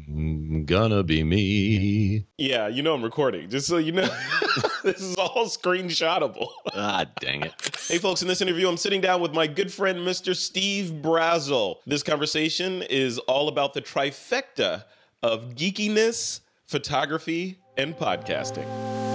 Gonna be me. Yeah, you know I'm recording, just so you know. This is all screenshotable. Ah, dang it. Hey, folks, in this interview, I'm sitting down with my good friend, Mr. Steve Brazill. This conversation is all about the trifecta of geekiness, photography, and podcasting.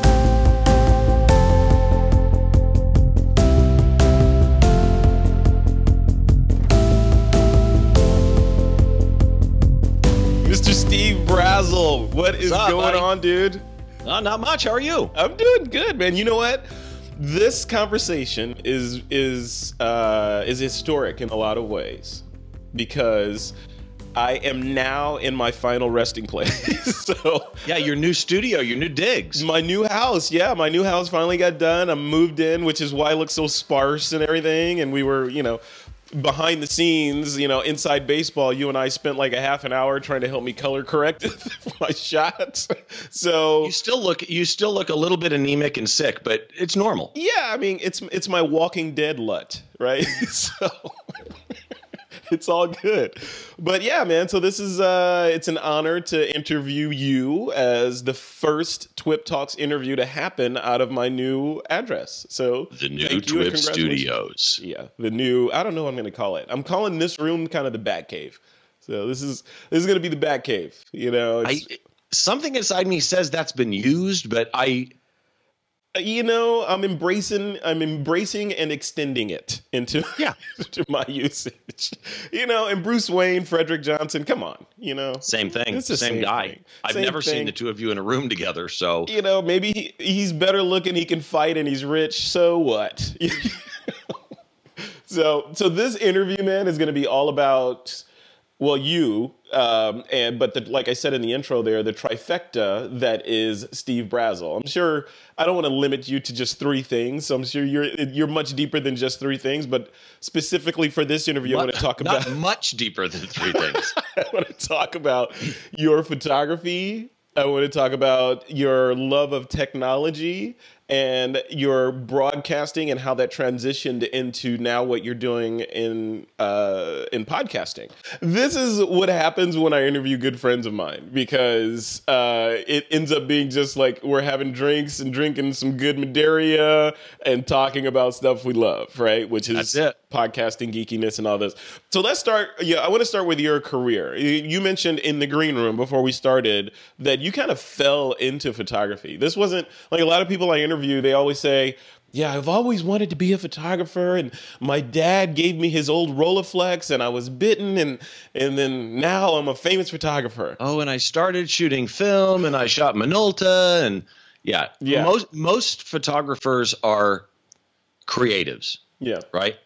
Mr. Steve Brazill, what is going on, dude? Not much. How are you? I'm doing good, man. You know what? This conversation is historic in a lot of ways because I am now in my final resting place. So yeah, your new studio, your new digs. My new house. Yeah, my new house finally got done. I moved in, which is why I look so sparse and everything. And we were, behind the scenes, inside baseball, you and I spent like a half an hour trying to help me color correct my shots. So you still look a little bit anemic and sick, but it's normal. Yeah, I mean, it's my Walking Dead LUT, right? So it's all good. But yeah, man, so this is it's an honor to interview you as the first TWIP Talks interview to happen out of my new address. So the new TWIP Studios. Yeah, the new, I don't know what I'm going to call it. I'm calling this room kind of the Bat Cave. So this is going to be the Bat Cave, Something inside me says that's been used, but I'm embracing and extending it into my usage. And Bruce Wayne, Frederick Johnson, come on, Same thing. It's the same guy. Thing. I've never seen the two of you in a room together, so maybe he's better looking, he can fight, and he's rich. So what? So this interview, man, is going to be all about you. But like I said in the intro there, the trifecta that is Steve Brazill. I'm sure I don't want to limit you to just three things. So I'm sure you're much deeper than just three things. But specifically for this interview, I want to talk about not much deeper than three things. I want to talk about your photography. I want to talk about your love of technology and your broadcasting and how that transitioned into now what you're doing in podcasting. This is what happens when I interview good friends of mine, because it ends up being just like we're having drinks and drinking some good Madeira and talking about stuff we love, right? Which is podcasting, geekiness, and all this. So let's start. Yeah, I want to start with your career. You mentioned in the green room before we started that you kind of fell into photography. This wasn't like a lot of people I interview. They always say, yeah, I've always wanted to be a photographer, and my dad gave me his old Rolleiflex, and I was bitten, and then now I'm a famous photographer. Oh, and I started shooting film, and I shot Minolta, and yeah. Most photographers are creatives. Yeah. Right?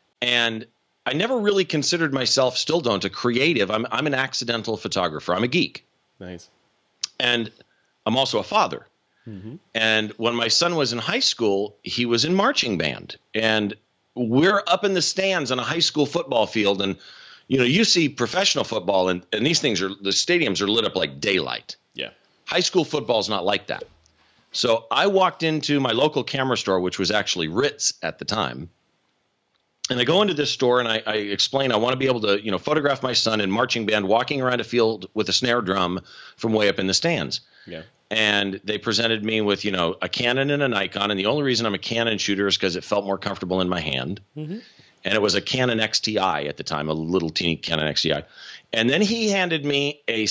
And I never really considered myself, still don't, a creative. I'm an accidental photographer. I'm a geek. Nice. And I'm also a father. Mm-hmm. And when my son was in high school, he was in marching band. And we're up in the stands on a high school football field. And, you see professional football, and these things the stadiums are lit up like daylight. Yeah. High school football is not like that. So I walked into my local camera store, which was actually Ritz at the time. And I go into this store and I explain I want to be able to, photograph my son in marching band walking around a field with a snare drum from way up in the stands. Yeah. And they presented me with, a Canon and a Nikon. And the only reason I'm a Canon shooter is because it felt more comfortable in my hand. Mm-hmm. And it was a Canon XTI at the time, a little teeny Canon XTI. And then he handed me a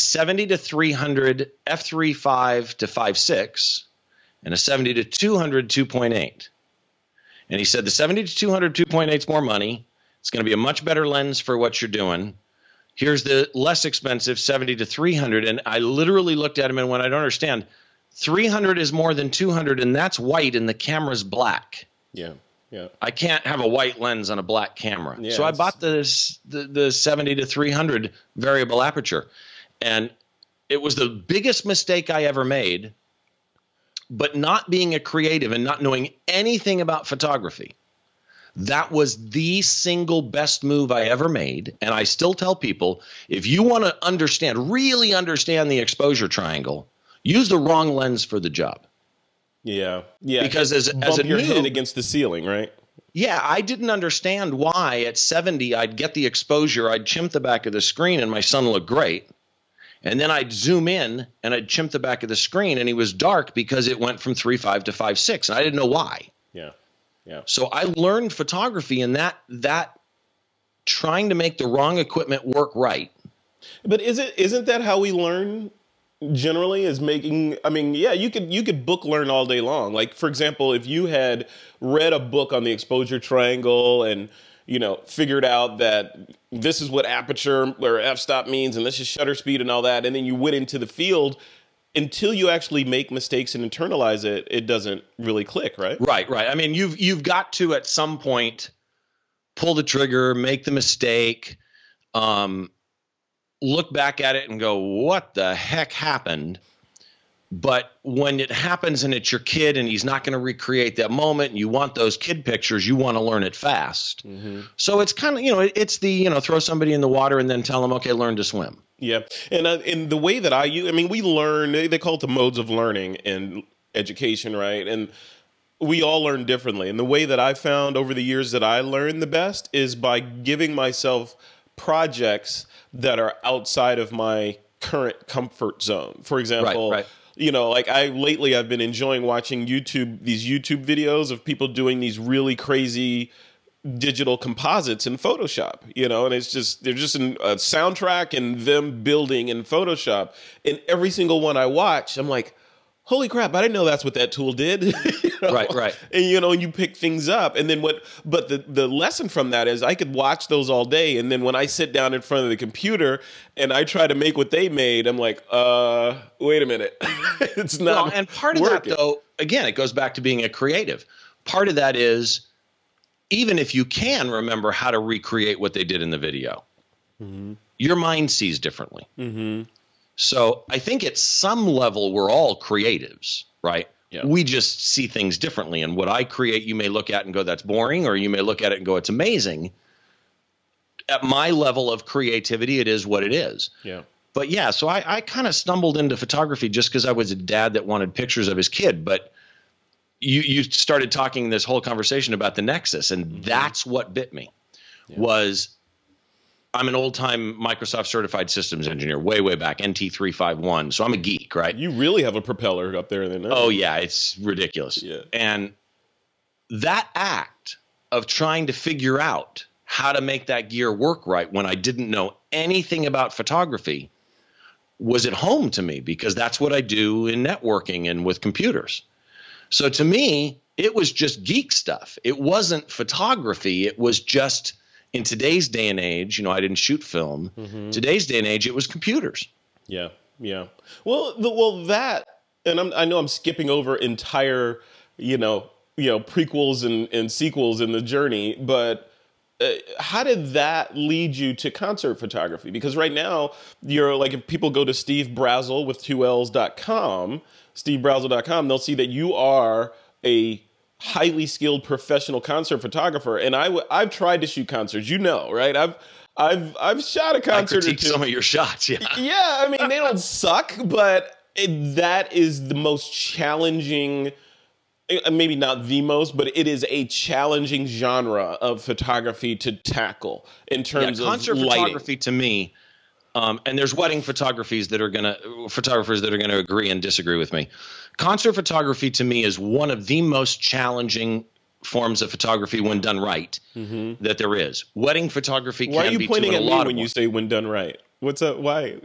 70-300 f3.5 to 5.6 and a 70-200 2.8. And he said, the 70-200 2.8 is more money. It's going to be a much better lens for what you're doing. Here's the less expensive 70-300. And I literally looked at him and went, I don't understand. 300 is more than 200, and that's white, and the camera's black. Yeah, yeah. I can't have a white lens on a black camera. Yeah, so I bought the 70-300 variable aperture. And it was the biggest mistake I ever made. But not being a creative and not knowing anything about photography, that was the single best move I ever made. And I still tell people, if you want to really understand the exposure triangle, use the wrong lens for the job. Yeah. Yeah. Because as a your noob, head against the ceiling, right? Yeah. I didn't understand why at 70, I'd get the exposure. I'd chimp the back of the screen and my son looked great. And then I'd zoom in and I'd chimp the back of the screen, and he was dark because it went from 3.5 to 5.6, and I didn't know why. Yeah. Yeah. So I learned photography in that trying to make the wrong equipment work right. But isn't that how we learn generally, is making, I mean, yeah, you could book learn all day long. Like, for example, if you had read a book on the exposure triangle and, you know, figured out that this is what aperture or f-stop means and this is shutter speed and all that, and then you went into the field, until you actually make mistakes and internalize it, it doesn't really click, right? Right. I mean, you've got to at some point pull the trigger, make the mistake, look back at it and go, what the heck happened? But when it happens and it's your kid and he's not going to recreate that moment and you want those kid pictures, you want to learn it fast. Mm-hmm. So it's kind of, you know, it's the, you know, throw somebody in the water and then tell them, okay, learn to swim. Yeah. And in the way that I use, I mean, we learn, they call it the modes of learning in education, right? And we all learn differently. And the way that I found over the years that I learned the best is by giving myself projects that are outside of my current comfort zone. For example, right. You know, like lately I've been enjoying watching these YouTube videos of people doing these really crazy digital composites in Photoshop, you know, and they're just in a soundtrack and them building in Photoshop. And every single one I watch, I'm like, holy crap, I didn't know that's what that tool did. You know? Right. And, you know, you pick things up. And then but the lesson from that is I could watch those all day. And then when I sit down in front of the computer and I try to make what they made, I'm like, wait a minute. It's not. Well, and part of working. that, though, again, it goes back to being a creative. Part of that is, even if you can remember how to recreate what they did in the video, mm-hmm. your mind sees differently. Mm-hmm. So I think at some level, we're all creatives, right? Yeah. We just see things differently. And what I create, you may look at and go, that's boring, or you may look at it and go, it's amazing. At my level of creativity, it is what it is. Yeah. But yeah, so I kind of stumbled into photography just because I was a dad that wanted pictures of his kid. But you started talking this whole conversation about the Nexus, and mm-hmm. that's what bit me. Yeah. Was I'm an old-time Microsoft certified systems engineer, way back, NT351. So I'm a geek, right? You really have a propeller up there. Then. Oh, yeah, it's ridiculous. Yeah. And that act of trying to figure out how to make that gear work right when I didn't know anything about photography was at home to me, because that's what I do in networking and with computers. So to me, it was just geek stuff. It wasn't photography. It was just, in today's day and age, you know, I didn't shoot film. Mm-hmm. Today's day and age, it was computers. Yeah. Well, that, and I know I'm skipping over entire, you know, prequels and sequels in the journey, but how did that lead you to concert photography? Because right now, you're like, if people go to Steve Brazill with 2Ls.com, stevebrazill.com, they'll see that you are a highly skilled professional concert photographer. And I've tried to shoot concerts, you know, right? I've shot a concert. I critiqued some of your shots, yeah. Yeah, I mean, they don't suck, but that is the most challenging, maybe not the most, but it is a challenging genre of photography to tackle in terms of concert lighting. Photography to me, and there's wedding photographers that are going to agree and disagree with me. Concert photography to me is one of the most challenging forms of photography when done right, mm-hmm. that there is. Wedding photography can be. Why are you pointing at me when you say when done right? What's up? Why?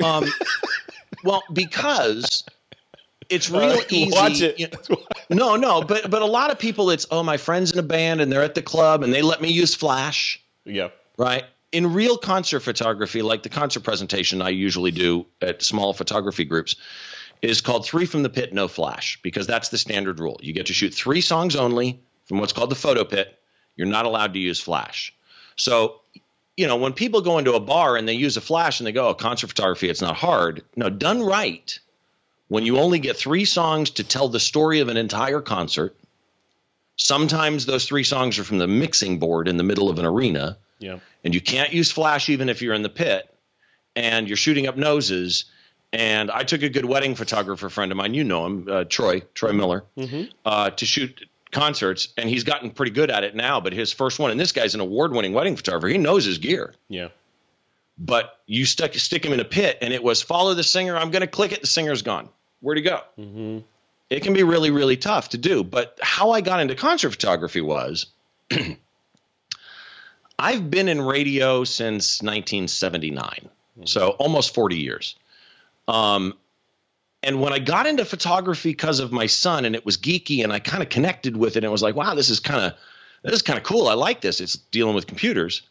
Well, because it's real easy. Watch it. No, but a lot of people, it's, my friend's in a band and they're at the club and they let me use flash. Yeah. Right. In real concert photography, like the concert presentation I usually do at small photography groups, is called 3 from the pit, no flash, because that's the standard rule. You get to shoot 3 songs only from what's called the photo pit. You're not allowed to use flash. So, you know, when people go into a bar and they use a flash and they go, concert photography, it's not hard. No, done right, when you only get 3 songs to tell the story of an entire concert, sometimes those 3 songs are from the mixing board in the middle of an arena. Yeah. And you can't use flash even if you're in the pit, and you're shooting up noses. And I took a good wedding photographer friend of mine, you know him, Troy Miller, mm-hmm. To shoot concerts, and he's gotten pretty good at it now. But his first one, and this guy's an award-winning wedding photographer, he knows his gear. Yeah. but you stick him in a pit, and it was follow the singer. I'm going to click it. The singer's gone. Where'd he go? Mm-hmm. It can be really, really tough to do. But how I got into concert photography was I've been in radio since 1979, so almost 40 years. And when I got into photography because of my son, and it was geeky, and I kind of connected with it, and it was like, wow, this is kind of cool. I like this. It's dealing with computers.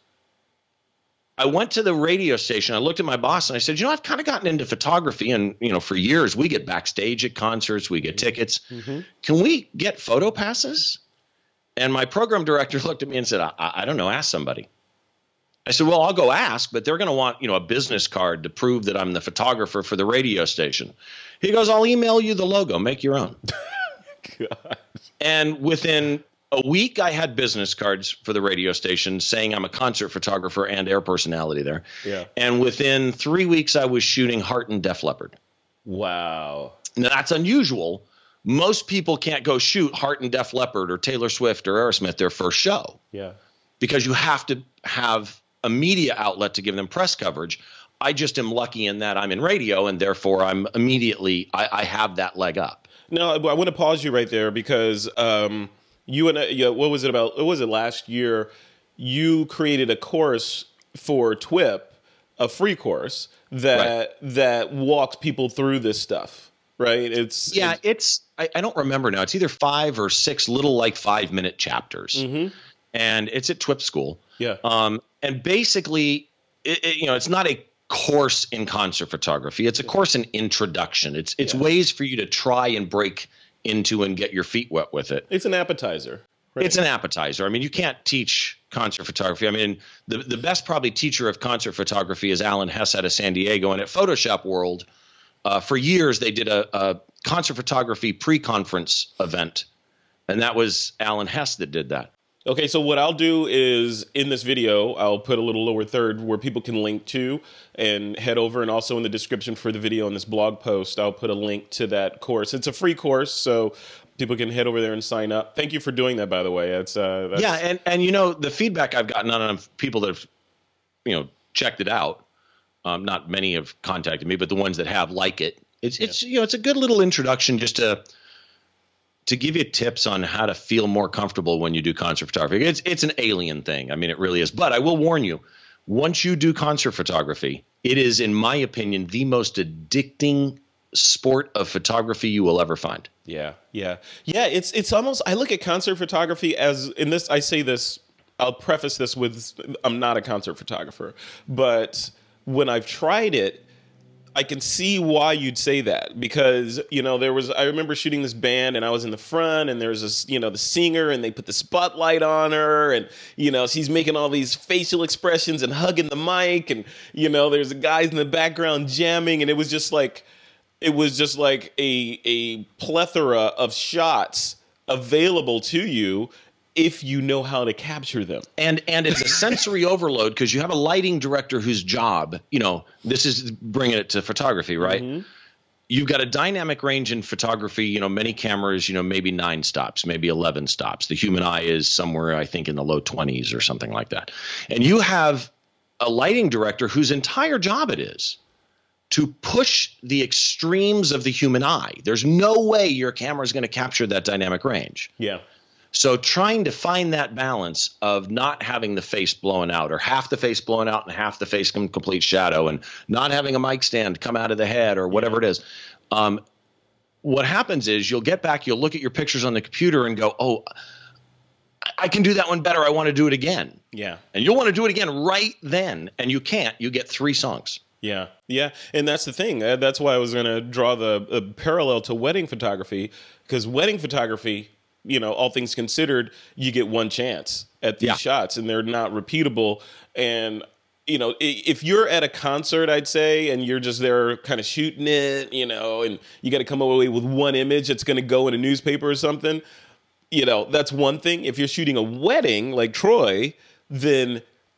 I went to the radio station. I looked at my boss and I said, I've kind of gotten into photography, and, for years we get backstage at concerts, we get tickets. Mm-hmm. Can we get photo passes? And my program director looked at me and said, I don't know. Ask somebody. I said, well, I'll go ask, but they're going to want, a business card to prove that I'm the photographer for the radio station. He goes, I'll email you the logo. Make your own. God. And within a week, I had business cards for the radio station saying I'm a concert photographer and air personality there. Yeah. And within 3 weeks, I was shooting Heart and Def Leppard. Wow. Now, that's unusual. Most people can't go shoot Heart and Def Leppard or Taylor Swift or Aerosmith their first show. Yeah. Because you have to have a media outlet to give them press coverage. I just am lucky in that I'm in radio, and therefore I'm immediately I have that leg up. No, I want to pause you right there because you and what was it last year? You created a course for TWIP, a free course that walks people through this stuff, right? I don't remember now. It's either 5 or 6 little 5-minute chapters, and it's at TWIP school. Yeah. And basically, it's not a course in concert photography. It's a course in introduction. It's ways for you to try and break into and get your feet wet with it. It's an appetizer. Right? It's an appetizer. I mean, you can't teach concert photography. I mean, the best probably teacher of concert photography is Alan Hess out of San Diego. And at Photoshop World, for years, they did a concert photography pre-conference event. And that was Alan Hess that did that. Okay, so what I'll do is in this video, I'll put a little lower third where people can link to and head over. And also in the description for the video in this blog post, I'll put a link to that course. It's a free course, so people can head over there and sign up. Thank you for doing that, by the way. That's yeah, and the feedback I've gotten on people that have checked it out. Not many have contacted me, but the ones that have like it. It's a good little introduction just to give you tips on how to feel more comfortable when you do concert photography. It's an alien thing. I mean, it really is. But I will warn you, once you do concert photography, it is, in my opinion, the most addicting sport of photography you will ever find. Yeah. It's almost, I look at concert photography as, in this, I say this, I'll preface this with, I'm not a concert photographer, but when I've tried it, I can see why you'd say that because, I remember shooting this band and I was in the front and there's this, the singer and they put the spotlight on her and, she's making all these facial expressions and hugging the mic and, there's the guys in the background jamming and it was just like a plethora of shots available to you if you know how to capture them. And it's a sensory overload because you have a lighting director whose job, this is bringing it to photography, right? Mm-hmm. You've got a dynamic range in photography, many cameras, maybe 9 stops, maybe 11 stops. The human eye is somewhere, I think, in the low 20s or something like that. And you have a lighting director whose entire job it is to push the extremes of the human eye. There's no way your camera is going to capture that dynamic range. Yeah. So trying to find that balance of not having the face blown out or half the face blown out and half the face in complete shadow and not having a mic stand come out of the head or whatever it is. What happens is you'll get back, you'll look at your pictures on the computer and go, oh, I can do that one better. I want to do it again. Yeah. And you'll want to do it again right then. And you can't. You get 3 songs. Yeah. And that's the thing. That's why I was going to draw the parallel to wedding photography because wedding photography, all things considered, you get one chance at these shots and they're not repeatable. And, if you're at a concert, I'd say, and you're just there kind of shooting it, and you got to come away with one image that's going to go in a newspaper or something, that's one thing. If you're shooting a wedding like Troy, then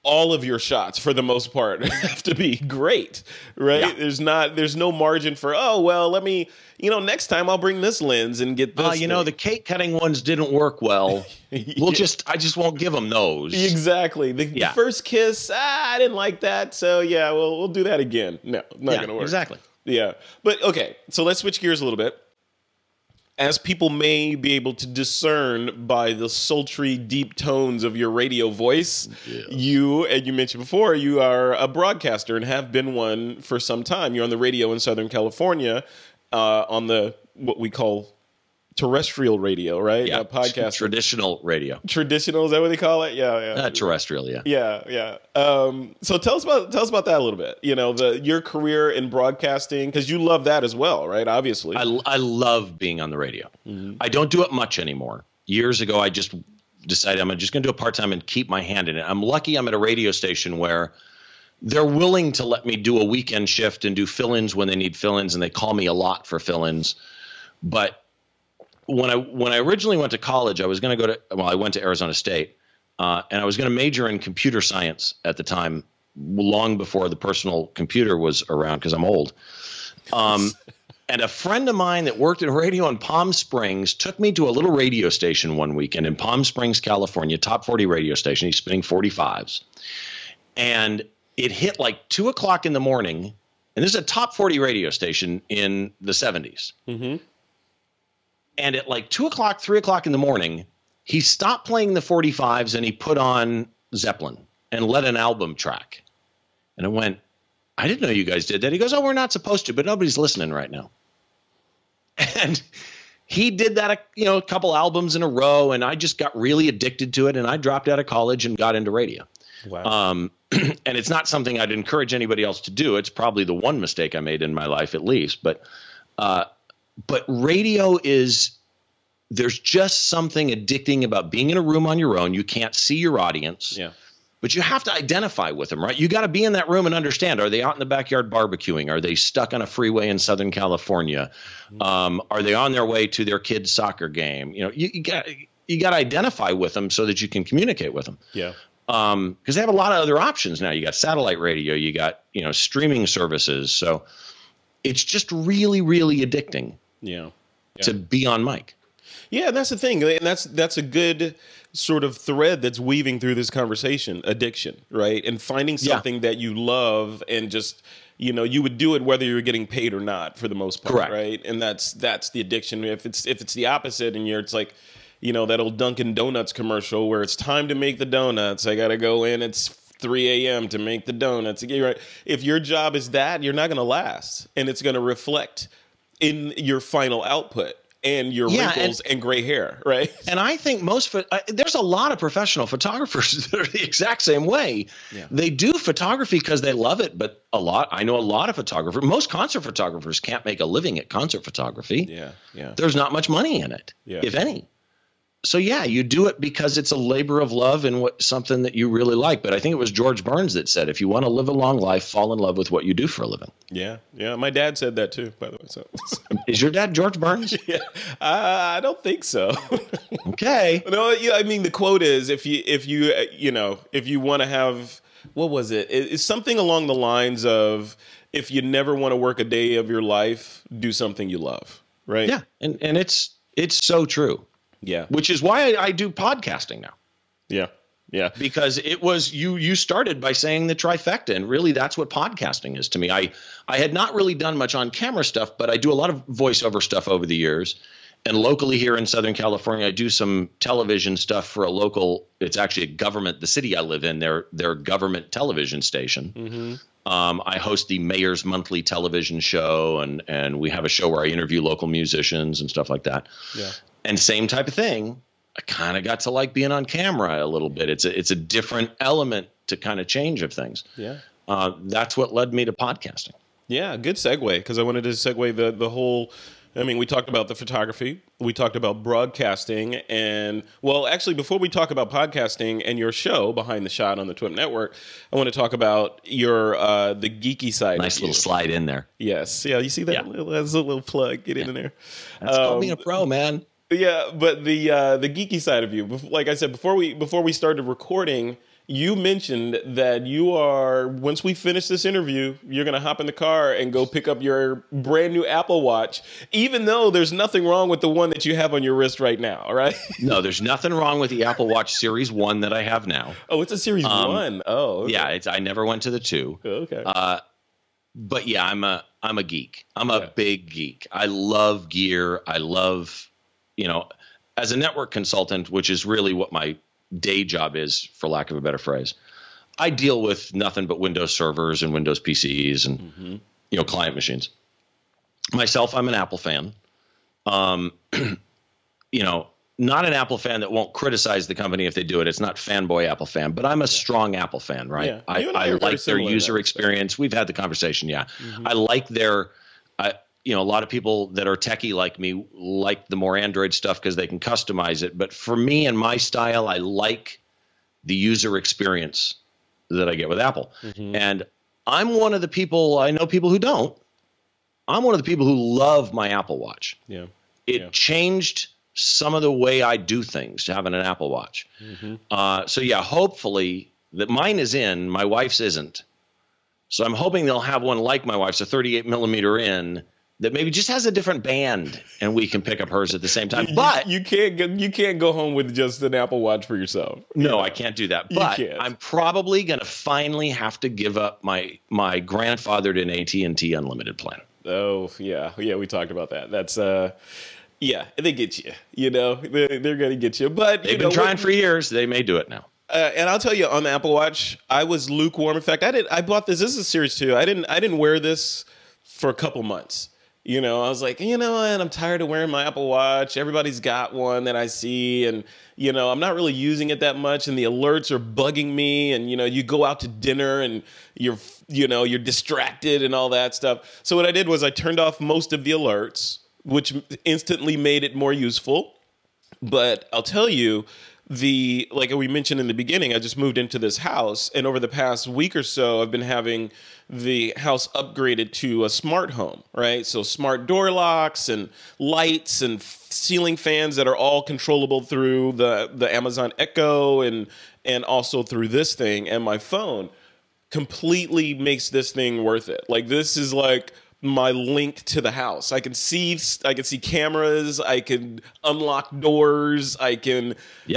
all of your shots for the most part have to be great, right? Yeah. There's no margin for, oh, well, let me, next time I'll bring this lens and get this. The cake cutting ones didn't work well. I just won't give them those. Exactly. The first kiss, I didn't like that. So yeah, we'll do that again. No, not going to work. Exactly. Yeah. But okay. So let's switch gears a little bit. As people may be able to discern by the sultry, deep tones of your radio voice, you mentioned before, you are a broadcaster and have been one for some time. You're on the radio in Southern California, on what we call terrestrial radio, right? Yeah, podcast. Traditional radio. Traditional, is that what they call it? Yeah. Terrestrial, yeah. Yeah. So tell us about that a little bit. Your career in broadcasting, because you love that as well, right? Obviously. I love being on the radio. Mm-hmm. I don't do it much anymore. Years ago, I just decided I'm just going to do it part-time and keep my hand in it. I'm lucky I'm at a radio station where they're willing to let me do a weekend shift and do fill-ins when they need fill-ins, and they call me a lot for fill-ins. But when I originally went to college, I went to Arizona State, and I was going to major in computer science at the time, long before the personal computer was around, because I'm old. And a friend of mine that worked at a radio in Palm Springs took me to a little radio station one weekend in Palm Springs, California, top 40 radio station. He's spinning 45s. And it hit like 2 o'clock in the morning, and this is a top 40 radio station in the 70s. Mm-hmm. And at like 2 o'clock, 3 o'clock in the morning, he stopped playing the 45s and he put on Zeppelin and led an album track. And I went, I didn't know you guys did that. He goes, oh, we're not supposed to, but nobody's listening right now. And he did that, a couple albums in a row, and I just got really addicted to it. And I dropped out of college and got into radio. Wow. And it's not something I'd encourage anybody else to do. It's probably the one mistake I made in my life, at least. But radio there's just something addicting about being in a room on your own. You can't see your audience, but you have to identify with them, right? You got to be in that room and understand, are they out in the backyard barbecuing? Are they stuck on a freeway in Southern California? Are they on their way to their kid's soccer game? You got to identify with them so that you can communicate with them. Yeah. Because they have a lot of other options now. You got satellite radio, you got, streaming services. So it's just really, really addicting. Yeah. To be on mic. Yeah, that's the thing. And that's a good sort of thread that's weaving through this conversation, addiction, right? And finding something that you love and just, you would do it whether you're getting paid or not for the most part. Correct. Right? And that's the addiction. If it's the opposite and it's like, that old Dunkin' Donuts commercial where it's time to make the donuts. I got to go in. It's 3 a.m. to make the donuts. Right? If your job is that, you're not going to last. And it's going to reflect in your final output and your wrinkles and gray hair, right? And I think there's a lot of professional photographers that are the exact same way. Yeah. They do photography because they love it, but I know a lot of photographers, most concert photographers can't make a living at concert photography. Yeah. There's not much money in it, if any. So you do it because it's a labor of love and something that you really like. But I think it was George Burns that said, if you want to live a long life, fall in love with what you do for a living. Yeah. My dad said that too, by the way. So is your dad George Burns? Yeah, I don't think so. Okay. No, I mean the quote is if you want to have, what was it? It's something along the lines of, if you never want to work a day of your life, do something you love, right? Yeah, and it's so true. Yeah. Which is why I do podcasting now. Yeah. Because it was you started by saying the trifecta, and really that's what podcasting is to me. I had not really done much on camera stuff, but I do a lot of voiceover stuff over the years. And locally here in Southern California, I do some television stuff for a local, it's actually a government, the city I live in, their government television station. Mm-hmm. I host the Mayor's Monthly television show, and we have a show where I interview local musicians and stuff like that. Yeah. And same type of thing. I kind of got to like being on camera a little bit. It's a different element to kind of change of things. Yeah. That's what led me to podcasting. Yeah, good segue, because I wanted to segue the whole. I mean, we talked about the photography, we talked about broadcasting, and well, actually, before we talk about podcasting and your show Behind the Shot on the TWIP Network, I want to talk about your the geeky side. Nice little slide in there. Yes, yeah, you see that? Yeah. That's a little plug. Get in there. That's called being a pro, man. Yeah, but the geeky side of you, like I said, before we started recording, you mentioned that you are, once we finish this interview, you're going to hop in the car and go pick up your brand new Apple Watch, even though there's nothing wrong with the one that you have on your wrist right now, right? No, there's nothing wrong with the Apple Watch Series 1 that I have now. Oh, it's a Series 1. Oh, okay. Yeah, I never went to the 2. Okay. But yeah, I'm a geek. I'm a big geek. I love gear. I love, as a network consultant, which is really what my day job is, for lack of a better phrase, I deal with nothing but Windows servers and Windows PCs and, client machines. Myself, I'm an Apple fan. Not an Apple fan that won't criticize the company if they do it. It's not fanboy Apple fan, but I'm a strong Apple fan, right? Yeah. I like their user experience. We've had the conversation. Yeah. I like their, a lot of people that are techie like me like the more Android stuff because they can customize it. But for me and my style, I like the user experience that I get with Apple. And I'm one of the people, I know people who don't. I'm one of the people who love my Apple Watch. Yeah. It changed some of the way I do things, having an Apple Watch. So yeah, hopefully that mine is in, my wife's isn't. So I'm hoping they'll have one like my wife's, a 38 millimeter in, that maybe just has a different band and we can pick up hers at the same time. But you can't go home with just an Apple Watch for yourself. No, I can't do that. But I'm probably going to finally have to give up my grandfathered in AT&T unlimited plan. Oh, yeah. Yeah, we talked about that. That's yeah, they get you. They're going to get you. But they've been trying for years. They may do it now. And I'll tell you, on the Apple Watch, I was lukewarm. In fact, I bought this. This is a Series 2. I didn't wear this for a couple months. I was like, and I'm tired of wearing my Apple Watch. Everybody's got one that I see, and I'm not really using it that much, and the alerts are bugging me. And you go out to dinner, and you're distracted and all that stuff. So what I did was I turned off most of the alerts, which instantly made it more useful. But I'll tell you, like we mentioned in the beginning, I just moved into this house, and over the past week or so, I've been having the house upgraded to a smart home, right? So smart door locks and lights and ceiling fans that are all controllable through the Amazon Echo and also through this thing, and my phone completely makes this thing worth it. Like, this is like my link to the house. I can see cameras, I can unlock doors, I can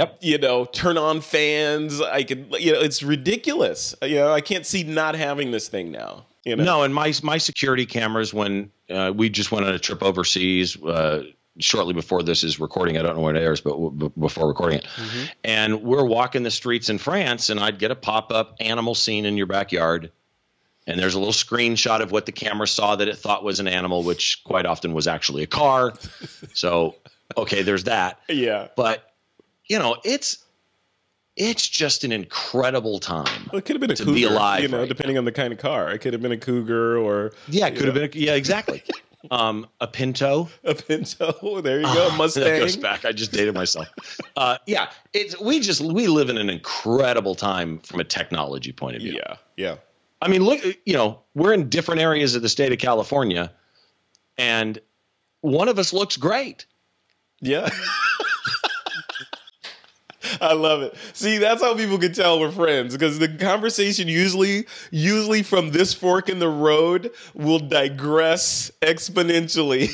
turn on fans, I can it's ridiculous. I can't see not having this thing now. No, and my security cameras, when we just went on a trip overseas shortly before this is recording, I don't know when it airs, but before recording it. And we're walking the streets in France, and I'd get a pop-up animal scene in your backyard. And there's a little screenshot of what the camera saw that it thought was an animal, which quite often was actually a car. So, okay, there's that. Yeah. But, it's just an incredible time. Well, it could have been a cougar, be alive, depending on the kind of car. It could have been a cougar or... Yeah, it could have been exactly. A Pinto. A Pinto. There you go. Mustang. That goes back. I just dated myself. Yeah. We live in an incredible time from a technology point of view. Yeah. Yeah. I mean, look, we're in different areas of the state of California, and one of us looks great. Yeah. I love it. See, that's how people can tell we're friends, because the conversation usually from this fork in the road will digress exponentially.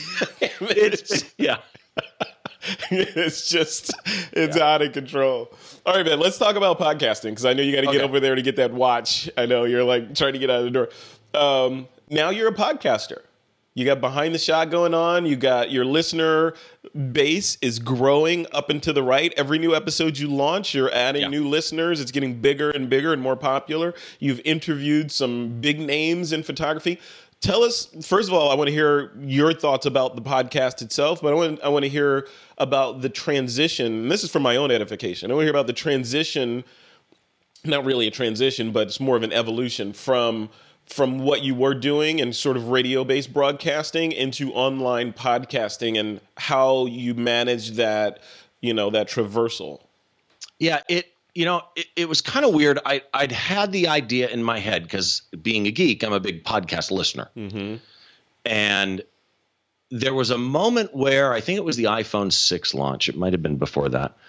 It's out of control. All right, man, let's talk about podcasting, because I know you got to get over there to get that watch. I know you're like trying to get out of the door. Now you're a podcaster. You got Behind the Shot going on. You got your listener base is growing up and to the right. Every new episode you launch, you're adding new listeners. It's getting bigger and bigger and more popular. You've interviewed some big names in photography. Tell us, first of all, I want to hear your thoughts about the podcast itself, but I want to hear about the transition. And this is for my own edification. I want to hear about the transition, not really a transition, but it's more of an evolution from what you were doing and sort of radio-based broadcasting into online podcasting, and how you manage that, that traversal. Yeah, it was kind of weird. I'd had the idea in my head, because being a geek, I'm a big podcast listener. And there was a moment where I think it was the iPhone 6 launch. It might have been before that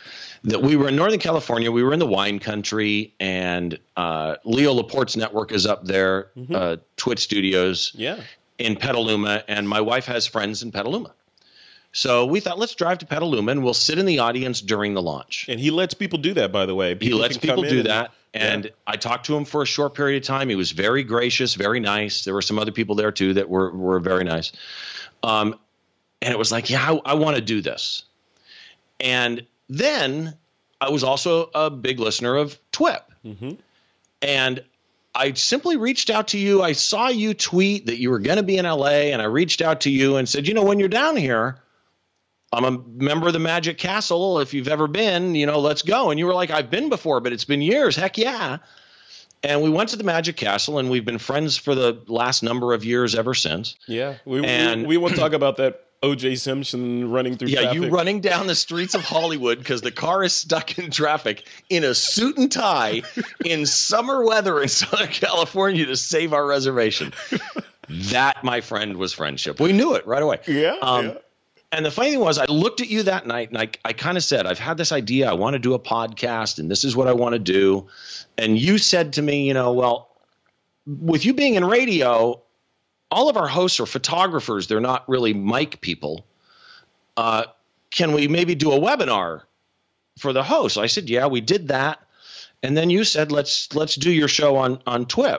that we were in Northern California. We were in the wine country, and Leo Laporte's network is up there, Twit Studios in Petaluma, and my wife has friends in Petaluma. So we thought, let's drive to Petaluma, and we'll sit in the audience during the launch. And he lets people do that, by the way. He lets people do that. And I talked to him for a short period of time. He was very gracious, very nice. There were some other people there, too, that were very nice. And it was like, yeah, I want to do this. And then I was also a big listener of TWIP. And I simply reached out to you. I saw you tweet that you were going to be in LA, and I reached out to you and said, when you're down here, I'm a member of the Magic Castle. If you've ever been, let's go. And you were like, I've been before, but it's been years. Heck yeah. And we went to the Magic Castle, and we've been friends for the last number of years ever since. Yeah. We won't talk about that O.J. Simpson running through traffic. Yeah, you running down the streets of Hollywood because the car is stuck in traffic in a suit and tie in summer weather in Southern California to save our reservation. That, my friend, was friendship. We knew it right away. Yeah. And the funny thing was, I looked at you that night, and I kind of said, I've had this idea. I want to do a podcast, and this is what I want to do. And you said to me, well, with you being in radio, all of our hosts are photographers. They're not really mic people. Can we maybe do a webinar for the host? I said, yeah, we did that. And then you said, let's do your show on TWIP.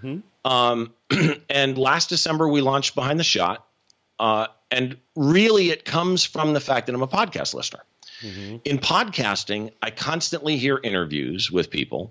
And last December, we launched Behind the Shot. And really, it comes from the fact that I'm a podcast listener. In podcasting, I constantly hear interviews with people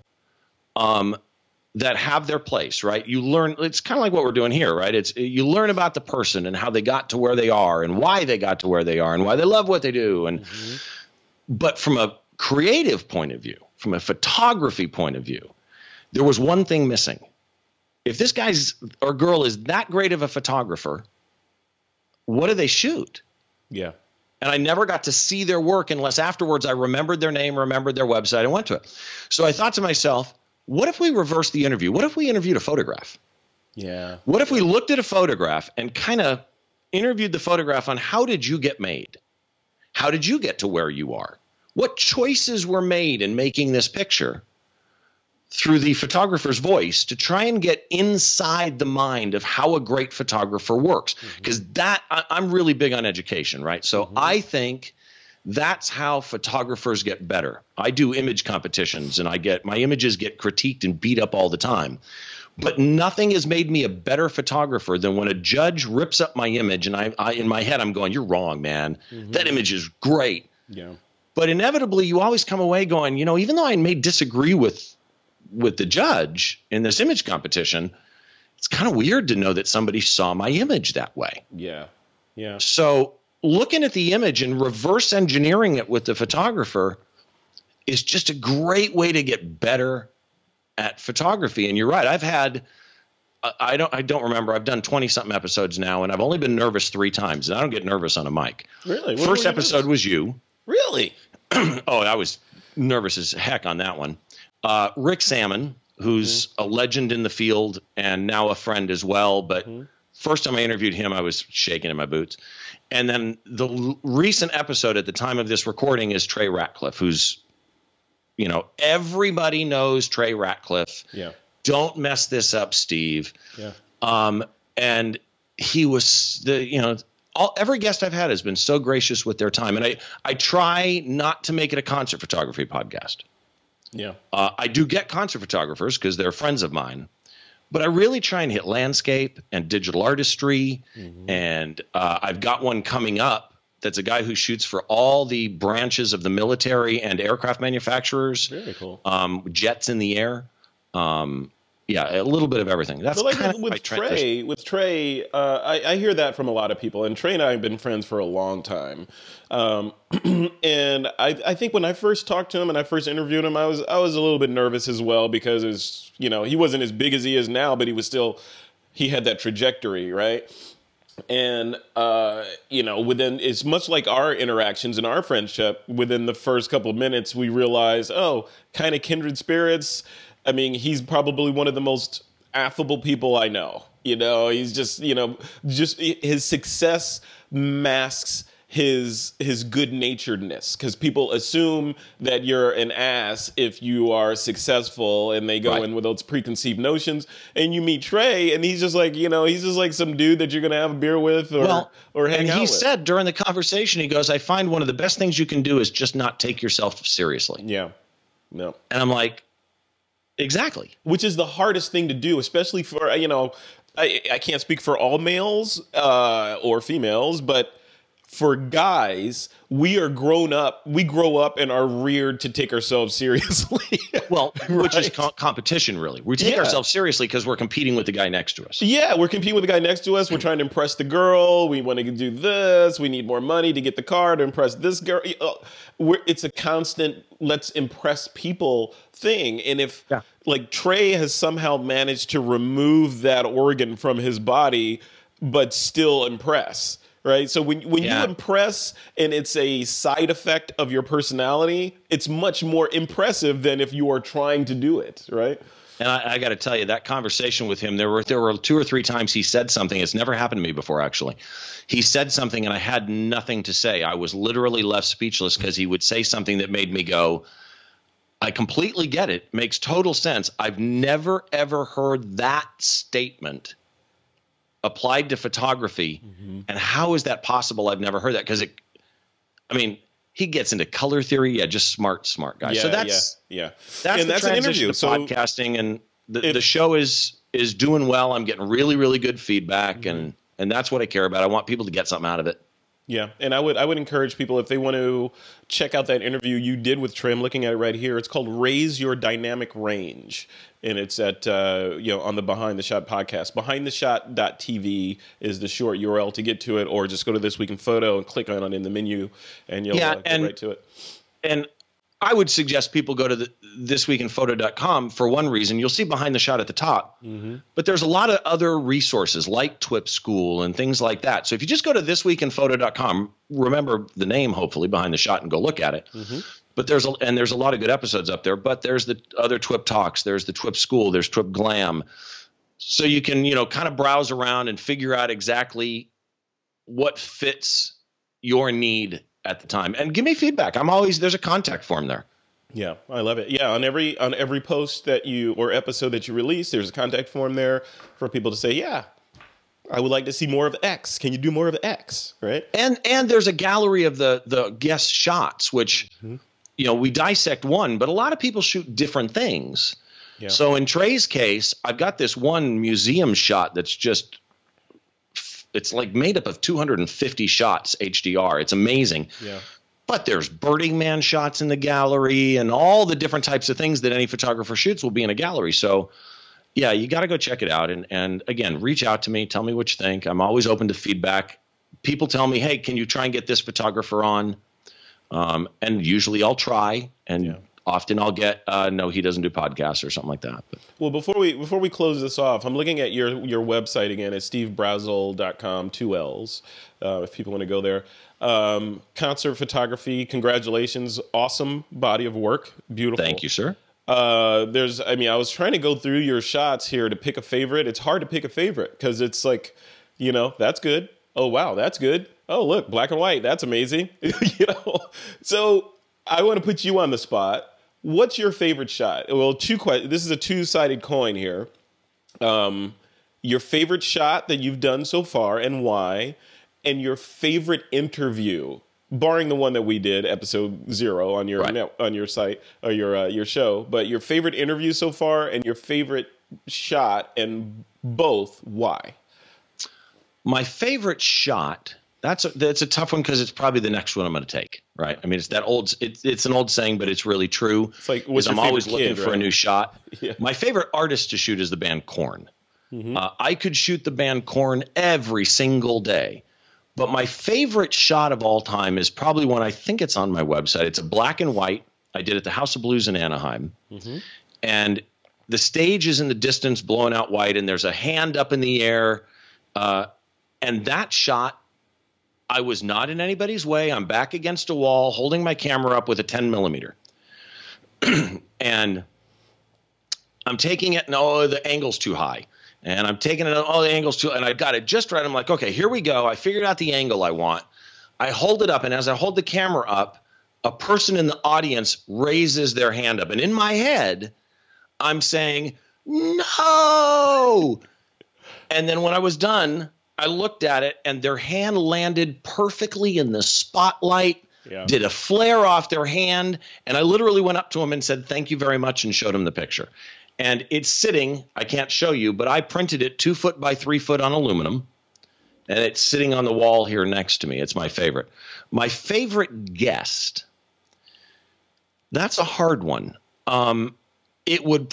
that have their place, right? You learn, it's kind of like what we're doing here, right? You learn about the person and how they got to where they are and why they got to where they are and why they love what they do. And but from a creative point of view, from a photography point of view, there was one thing missing. If this guy's or girl is that great of a photographer, what do they shoot? Yeah. And I never got to see their work unless afterwards I remembered their name, remembered their website, and went to it. So I thought to myself, what if we reversed the interview? What if we interviewed a photograph? Yeah. What if we looked at a photograph and kind of interviewed the photograph on how did you get made? How did you get to where you are? What choices were made in making this picture through the photographer's voice to try and get inside the mind of how a great photographer works? Because I'm really big on education, right? So I think that's how photographers get better. I do image competitions, and my images get critiqued and beat up all the time. But nothing has made me a better photographer than when a judge rips up my image, and I in my head I'm going, "You're wrong, man. That image is great." Yeah. But inevitably, you always come away going, even though I may disagree with the judge in this image competition, it's kind of weird to know that somebody saw my image that way. Yeah. Yeah. So looking at the image and reverse engineering it with the photographer is just a great way to get better at photography. And you're right. I've had, I don't remember. I've done 20 something episodes now, and I've only been nervous 3 times, and I don't get nervous on a mic. Really? First episode was you. Really? Oh, I was nervous as heck on that one. Rick Salmon, who's a legend in the field and now a friend as well. But first time I interviewed him, I was shaking in my boots. And then the recent episode at the time of this recording is Trey Ratcliffe, who's, everybody knows Trey Ratcliffe. Yeah. Don't mess this up, Steve. Yeah. And he was every guest I've had has been so gracious with their time. And I try not to make it a concert photography podcast. Yeah. I do get concert photographers because they're friends of mine, but I really try and hit landscape and digital artistry. And I've got one coming up that's a guy who shoots for all the branches of the military and aircraft manufacturers. Very cool. Jets in the air. Yeah, a little bit of everything. That's kind of with Trey. I hear that from a lot of people, and Trey and I have been friends for a long time. And I think when I first talked to him and I first interviewed him, I was a little bit nervous as well because he wasn't as big as he is now, but he had that trajectory, right? And within, it's much like our interactions and our friendship. Within the first couple of minutes, we realized, kind of kindred spirits. I mean, he's probably one of the most affable people I know. He's just his success masks his good naturedness, because people assume that you're an ass if you are successful, and they go in with those preconceived notions. And you meet Trey, and he's just like, he's just like some dude that you're gonna have a beer with or hang out with. And he said during the conversation, he goes, "I find one of the best things you can do is just not take yourself seriously." Yeah. No. And I'm like, exactly. Which is the hardest thing to do, especially for, I can't speak for all males or females, but for guys, we grow up and are reared to take ourselves seriously. Well, which is competition, really. We take ourselves seriously because we're competing with the guy next to us. Yeah, we're competing with the guy next to us. We're trying to impress the girl. We want to do this. We need more money to get the car to impress this girl. It's a constant let's impress people thing. And if like Trey has somehow managed to remove that organ from his body, but still impress. Right. So when you impress and it's a side effect of your personality, it's much more impressive than if you are trying to do it. Right. And I got to tell you, that conversation with him, there were 2 or 3 times he said something. It's never happened to me before, actually. He said something and I had nothing to say. I was literally left speechless because he would say something that made me go, I completely get it. Makes total sense. I've never, ever heard that statement applied to photography. And how is that possible? I've never heard that, because he gets into color theory. Yeah, just smart guy. Yeah, so that's the an transition interview. to podcasting, and the show is doing well. I'm getting really, really good feedback, and that's what I care about. I want people to get something out of it. Yeah, and I would encourage people, if they want to check out that interview you did with Trey. I'm looking at it right here. It's called Raise Your Dynamic Range, and it's at on the Behind the Shot podcast. BehindTheShot.tv is the short URL to get to it, or just go to This Week in Photo and click on it in the menu, and you'll get right to it. And I would suggest people go to thisweekinphoto.com for one reason. You'll see Behind the Shot at the top, but there's a lot of other resources like TWIP School and things like that. So if you just go to thisweekinphoto.com, remember the name, hopefully, Behind the Shot, and go look at it. But there's a lot of good episodes up there. But there's the other TWIP Talks, there's the TWIP School, there's TWIP Glam. So you can kind of browse around and figure out exactly what fits your need at the time, and give me feedback. There's a contact form there. Yeah, I love it. Yeah, on every post that or episode that you release, there's a contact form there for people to say, yeah, I would like to see more of X. Can you do more of X? Right. And there's a gallery of the guest shots, which we dissect one, but a lot of people shoot different things. Yeah. So in Trey's case, I've got this one museum shot that's just, it's like made up of 250 shots HDR. It's amazing. Yeah. But there's Burning Man shots in the gallery, and all the different types of things that any photographer shoots will be in a gallery. So yeah, you got to go check it out. And again, reach out to me. Tell me what you think. I'm always open to feedback. People tell me, hey, can you try and get this photographer on? And usually I'll try, and often I'll get, no, he doesn't do podcasts or something like that. But. Well, before we close this off, I'm looking at your website again. It's stevebrazill.com, 2 L's, if people want to go there. Concert photography, congratulations. Awesome body of work. Beautiful. Thank you, sir. I was trying to go through your shots here to pick a favorite. It's hard to pick a favorite because it's like, that's good. Oh, wow, that's good. Oh, look, black and white. That's amazing. So I want to put you on the spot. What's your favorite shot? Well, this is a 2-sided coin here. Your favorite shot that you've done so far and why, and your favorite interview, barring the one that we did, episode 0 on your on your site or your show, but your favorite interview so far and your favorite shot, and both why. My favorite shot. That's a tough one because it's probably the next one I'm going to take. Right. I mean, it's that old. It's an old saying, but it's really true. It's like, I'm always looking for a new shot. Yeah. My favorite artist to shoot is the band Korn. I could shoot the band Korn every single day, but my favorite shot of all time is probably one. I think it's on my website. It's a black and white. I did at the House of Blues in Anaheim, and the stage is in the distance, blowing out white, and there's a hand up in the air, and that shot. I was not in anybody's way. I'm back against a wall, holding my camera up with a 10 millimeter. And I'm taking it, no, the angle's too high. And I'm taking it, oh, the angle's too, and I got it just right. I'm like, okay, here we go. I figured out the angle I want. I hold it up, and as I hold the camera up, a person in the audience raises their hand up. And in my head, I'm saying, no. And then when I was done, I looked at it, and their hand landed perfectly in the spotlight, did a flare off their hand, and I literally went up to them and said, thank you very much, and showed them the picture. And it's sitting, I can't show you, but I printed it 2 foot by 3 foot on aluminum, and it's sitting on the wall here next to me. It's my favorite. My favorite guest, that's a hard one. It would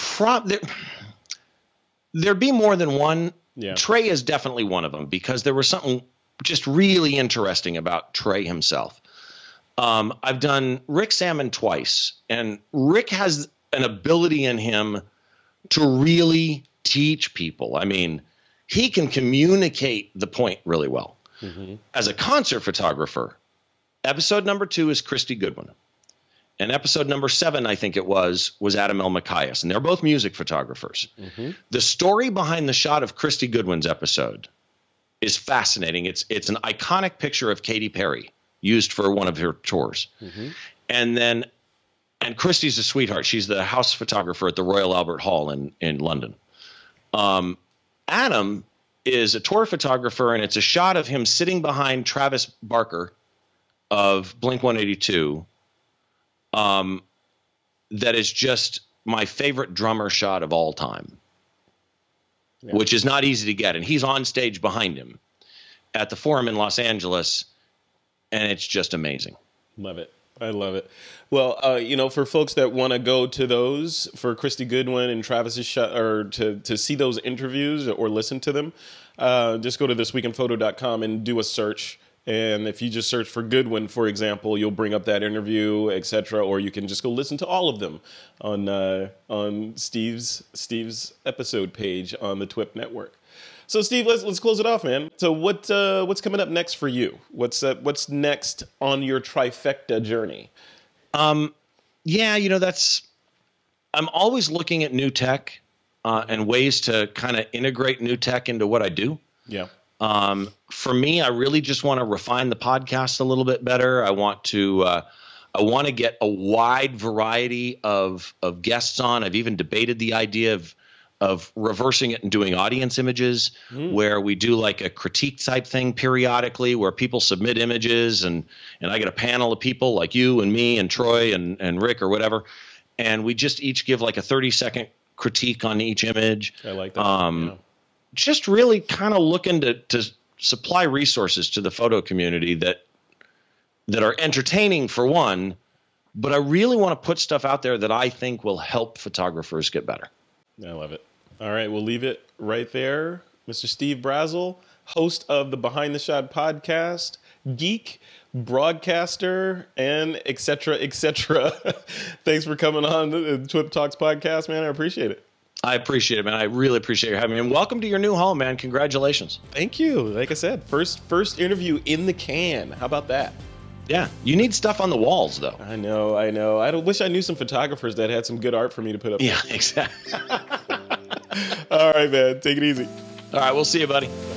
there'd be more than one. Yeah. Trey is definitely one of them, because there was something just really interesting about Trey himself. I've done Rick Sammon twice, and Rick has an ability in him to really teach people. I mean, he can communicate the point really well. Mm-hmm. As a concert photographer, episode number 2 is Christy Goodwin. And episode number 7, I think it was Adam L. Macias. And they're both music photographers. Mm-hmm. The story behind the shot of Christy Goodwin's episode is fascinating. It's an iconic picture of Katy Perry used for one of her tours. Mm-hmm. And Christy's a sweetheart. She's the house photographer at the Royal Albert Hall in London. Adam is a tour photographer, and it's a shot of him sitting behind Travis Barker of Blink-182. That is just my favorite drummer shot of all time, which is not easy to get. And he's on stage behind him at the Forum in Los Angeles, and it's just amazing. Love it. I love it. Well, for folks that want to go to those, for Christy Goodwin and Travis's shot, or to see those interviews or listen to them, just go to thisweekinphoto.com and do a search. And if you just search for Goodwin, for example, you'll bring up that interview, etc. Or you can just go listen to all of them on Steve's episode page on the TWIP network. So, Steve, let's close it off, man. So, what's coming up next for you? What's next on your trifecta journey? I'm always looking at new tech and ways to kind of integrate new tech into what I do. Yeah. For me, I really just want to refine the podcast a little bit better. I want to get a wide variety of guests on. I've even debated the idea of reversing it and doing audience images, where we do like a critique type thing periodically, where people submit images and I get a panel of people like you and me and Troy and Rick or whatever, and we just each give like a 30-second critique on each image. I like that. Just really kind of looking to supply resources to the photo community that are entertaining for one, but I really want to put stuff out there that I think will help photographers get better. I love it. All right, we'll leave it right there. Mr. Steve Brazill, host of the Behind the Shot podcast, geek, broadcaster, and et cetera, et cetera. Thanks for coming on the TWIP Talks podcast, man. I appreciate it. I appreciate it, man. I really appreciate you having me. And welcome to your new home, man. Congratulations. Thank you. Like I said, first interview in the can. How about that? Yeah. You need stuff on the walls, though. I know. I wish I knew some photographers that had some good art for me to put up. Yeah, exactly. All right, man. Take it easy. All right. We'll see you, buddy.